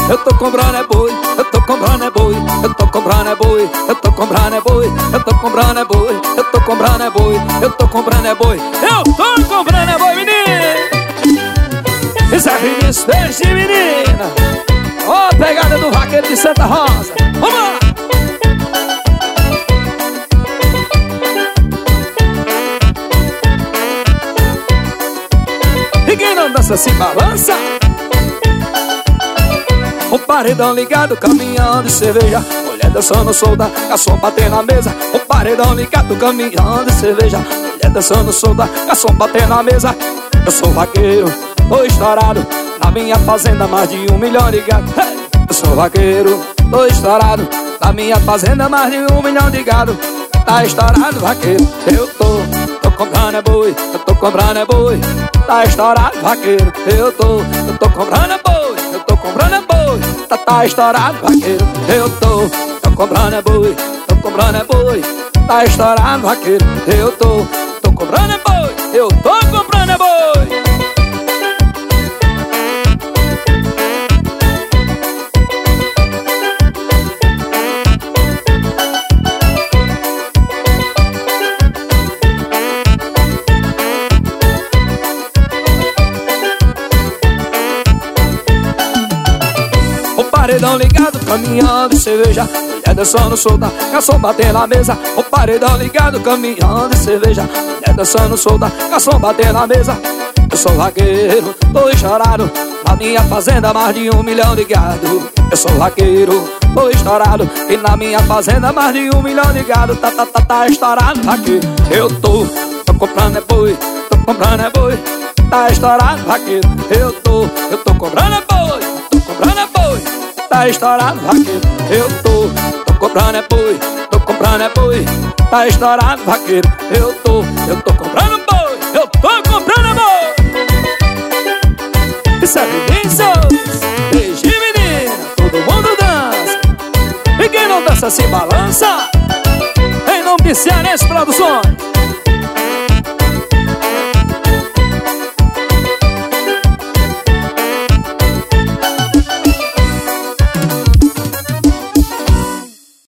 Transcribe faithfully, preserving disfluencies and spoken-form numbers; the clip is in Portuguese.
eu tô comprando é boi, eu tô comprando é boi, eu tô comprando é boi, eu tô comprando é boi, eu tô comprando é boi, eu tô comprando é boi, eu tô comprando é boi, eu tô comprando é boi, menino. Isso é Vinícius Peixe, menina. Ó, a pegada do vaqueiro de Santa Rosa. Vamos lá. E quem não dança se balança. O paredão ligado, caminhão de cerveja, mulher dançando solda, garçom batendo na mesa. O paredão ligado, caminhão de cerveja, mulher dançando solda, garçom batendo na mesa. Eu sou vaqueiro, tô estourado, na minha fazenda mais de um milhão de gado. Hey! Eu sou vaqueiro, tô estourado, na minha fazenda mais de um milhão de gado. Tá estourado, vaqueiro, eu tô, tô comprando é boi, eu tô comprando é boi. Tá estourado, vaqueiro, eu tô, eu tô comprando é boi, eu tô comprando é boi. Tá, tá estourado, vaqueiro, eu tô, tô comprando é boi, tô comprando é boi. Tá estourado, vaqueiro, eu tô, tô comprando é boi, eu tô comprando é boi. Paredão ligado, caminhão de cerveja, mulher dançando solta, garçom batendo na mesa. O paredão ligado, caminhão de cerveja, mulher dançando solta, garçom batendo na mesa. Eu sou vaqueiro, tô estourado, na minha fazenda mais de um milhão de gado. Eu sou vaqueiro, tô estourado, e na minha fazenda mais de um milhão de gado. Tá, tá, tá, tá estourado, vaqueiro, eu tô, tô comprando é boi, tô comprando é boi. Tá estourado, vaqueiro, eu tô, eu tô comprando é boi, tô comprando é boi. Tá estourado, vaqueiro, eu tô, tô comprando é boi, tô comprando é boi. Tá estourado, vaqueiro, eu tô, eu tô comprando boi, eu tô comprando é boi. Isso é Vinícius, Peixe, menina, todo mundo dança. E quem não dança se balança. Em nome de Cearense Produções.